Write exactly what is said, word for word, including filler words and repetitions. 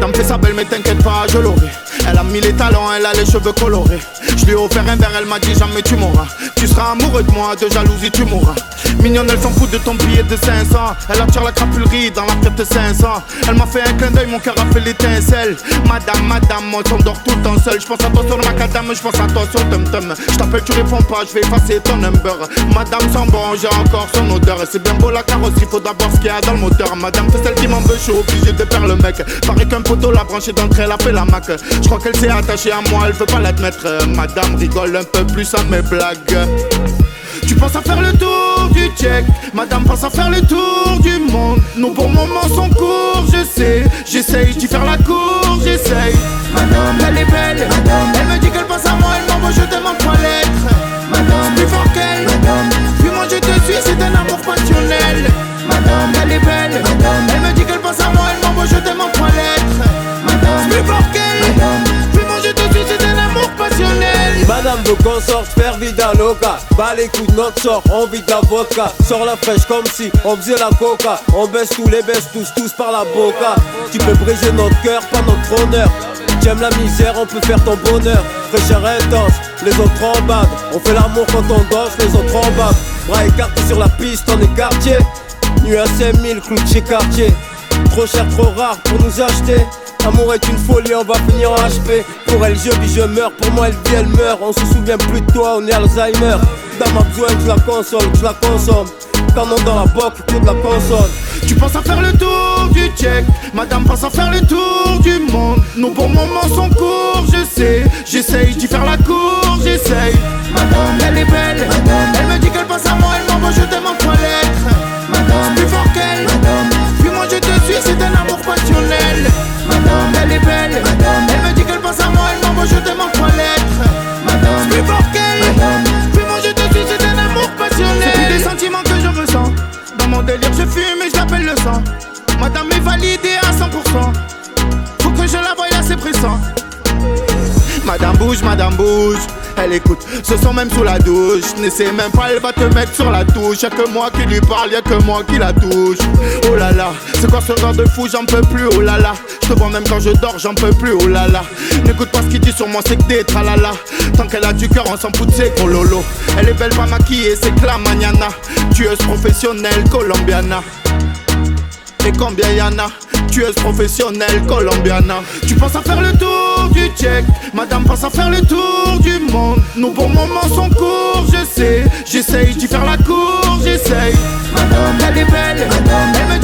Madame fait sa belle mais t'inquiète pas, je l'aurai. Elle a mis les talents, elle a les cheveux colorés. Je lui ai offert un verre, elle m'a dit jamais tu m'auras. Tu seras amoureux de moi, de jalousie tu mourras. Mignonne, elle s'en fout de ton billet de cinq cents. Elle attire la crapulerie dans la tête de cinq cents. Elle m'a fait un clin d'œil, mon cœur a fait l'étincelle. Madame, madame, on s'endort tout le temps seul. Je pense à toi sur le macadam, je pense à toi sur le tum-tum. Je t'appelle, tu réponds pas, je vais effacer ton number. Madame sent bon, j'ai encore son odeur. C'est bien beau la carrosserie, faut d'abord ce qu'il y a dans le moteur. Madame fait celle qui m'en veut, je suis obligé de faire le mec. Paraît qu'un poteau l'a branché d'entrée, elle a fait la mac. Je crois qu'elle s'est attachée à moi, elle veut pas l'admettre. Madame rigole un peu plus à mes blagues. Tu penses à faire le tour du check, madame pense à faire le tour du monde. Nos bons moments sont courts, je sais. J'essaye d'y faire la cour, j'essaye. Madame, elle est belle, madame. Elle me dit qu'elle pense à moi, elle m'envoie, je t'aime en trois lettres. Madame, plus fort qu'elle, madame. Puis moi je te suis, c'est un amour passionnel. Madame, elle est belle, madame. Elle me dit qu'elle pense à moi, elle m'envoie, je t'aime en trois lettres. Madame, plus fort qu'elle, madame. Puis moi je te suis, c'est un amour passionnel. Madame veut qu'on sorte faire vida loca. Bas les coups de notre sort, on vide la vodka. Sors la fraîche comme si on faisait la coca. On baisse tous les baisse tous, tous par la boca. Tu peux briser notre cœur, pas notre honneur. Tu aimes la misère, on peut faire ton bonheur. Fraîcheur intense, les autres en bas. On fait l'amour quand on danse, les autres en bas. Bras écartés sur la piste, on est quartier. Nuit à cinq mille, clou de chez quartier. Trop cher, trop rare pour nous acheter. L'amour est une folie, on va finir en H P. Pour elle je vis, je meurs, pour moi elle vit, elle meurt. On se souvient plus de toi, on est Alzheimer. Dans ma besoin que je la console, que je la consomme. Canon dans la boque, que de la console. Tu penses à faire le tour du check, madame pense à faire le tour du monde. Nos bons moments sont courts, je sais. J'essaye d'y faire la cour, j'essaye. Madame, elle est belle, madame. Elle me dit qu'elle pense à moi, elle m'envoie, je t'aime en trois lettres. Madame, plus fort qu'elle, madame. Puis moi je te suis, c'est un amour passionnel. Madame, elle est belle, madame. Elle me dit qu'elle pense à moi, elle m'envoie, je t'aime en trois lettres. Madame, plus fort qu'elle, madame. Puis moi je te suis, c'est un amour passionnel. C'est plus des sentiments que je ressens. Dans mon délire je fume et je l'appelle le sang. Madame est validée à cent pour cent. Faut que je la voie là, c'est pressant. Madame bouge, madame bouge. Elle écoute, ce son même sous la douche. N'essaie même pas, elle va te mettre sur la touche. Y'a que moi qui lui parle, y'a que moi qui la touche. Oh là là, c'est quoi ce genre de fou, j'en peux plus, oh là là. Je te vois même quand je dors, j'en peux plus, oh là là. N'écoute pas ce qu'il dit sur moi, c'est que des tralala. Tant qu'elle a du cœur, on s'en fout de ses gros lolo. Elle est belle, pas maquillée, c'est que la mañana. Tueuse professionnelle, colombiana. Et combien y'en a? Tueuse professionnelle, colombiana. Tu penses à faire le tour du check, madame pense à faire le tour du monde. Nos bons moments sont courts, je sais. J'essaye d'y faire la cour, j'essaye. Madame, elle est belle, madame. Elle me